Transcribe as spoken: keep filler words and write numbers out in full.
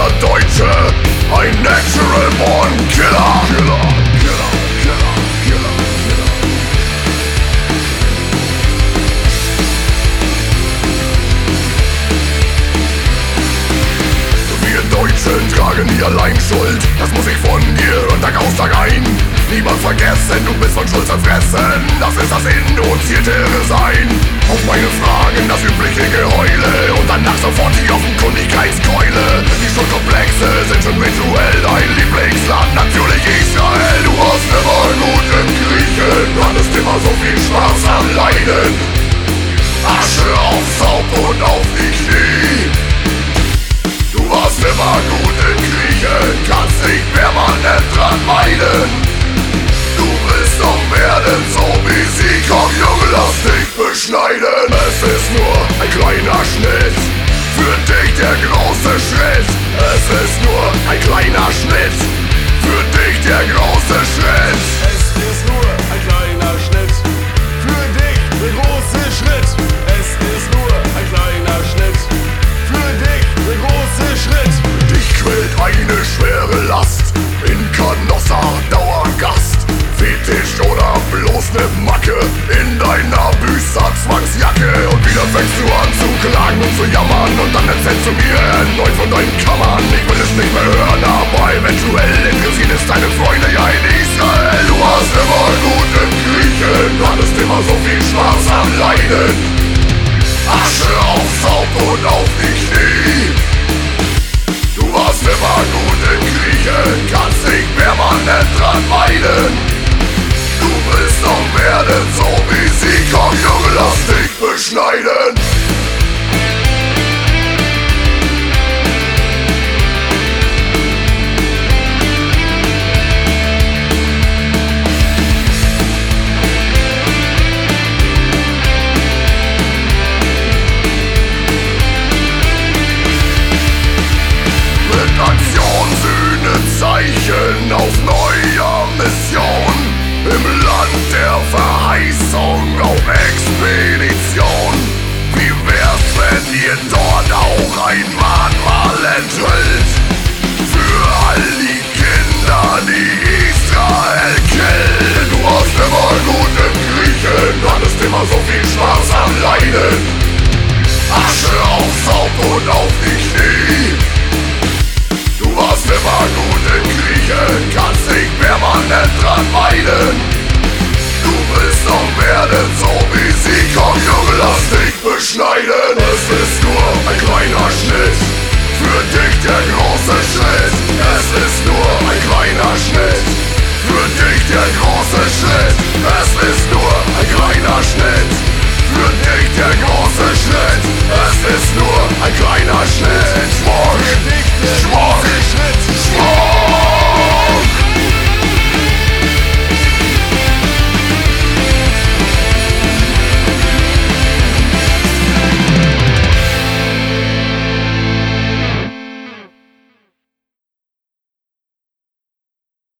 der Deutsche, ein natural born Killer. Killer, Killer, Killer, Killer, Killer. Wir Deutschen tragen nie allein Schuld, das muss ich von dir und Tag aus Tag ein. Niemand vergessen, du bist von Schuld zerfressen, das ist das induzierte Sein. Auf meine Fragen das übliche Geheule und danach sofort die Offenkundigkeitskeule. Die Schuldkomplexe sind schon rituell, dein Lieblingsland natürlich Israel. Du hast immer gut im Griechen, hattest immer so viel Spaß am Leiden. Asche aufs Haupt und auf die Knie. Du warst immer gut in Griechen, kannst nicht permanent dran meiden. Du bist auf Erden so wie sie, komm Junge, lass dich beschneiden. Es ist nur ein kleiner Schnitt, für dich der große Schritt. Es ist nur ein kleiner Schnitt, für dich der große Schritt. Es ist nur ein kleiner Schnitt, für dich der große Schritt. Es ist nur ein kleiner Schnitt, für dich der große Schritt. Dich quält eine schwere Last, in Canossa Dauergast. Fetisch oder bloß ne Macke in deiner Büßer-Zwangsjacke. Und wieder fängst du an zu klagen und zu jammern und dann erzählst du mir erneut von deinen Kammern. Ich will es nicht mehr hören, aber eventuell interessiert es deine Freunde ja in Israel. Du hast immer gut im Griechen, hattest immer so viel Spaß am Leiden. Asche aufs Haupt und auf die Knie. Du warst immer gut im Griechen, kannst nicht permanent dran meiden. Du bist auf Erden so wie sie, komm Junge, lass dich beschneiden. Mit Aktion, Sühne, Zeichen auf neuer Mission. Im Land der Verheißung auf Expedition. Wie wär's, wenn ihr dort auch ein Mahnmal enthüllt? Für all die Kinder, die Israel killen. Du hast immer gut im Griechen, hattest immer so viel Spaß am Leiden. Asche aufs Haupt und auf die Knie. Du warst immer gut im Griechen, kannst nicht permanent dran meiden. Du bist auf Erden so wie sie, komm Junge, lass dich beschneiden. Es ist nur ein kleiner Schnitt, für dich der große Schritt. Es ist nur ein kleiner Schnitt, für dich der große Schritt. Es ist nur ein kleiner Schnitt, für dich der große Schritt. Es ist nur ein kleiner Schnitt.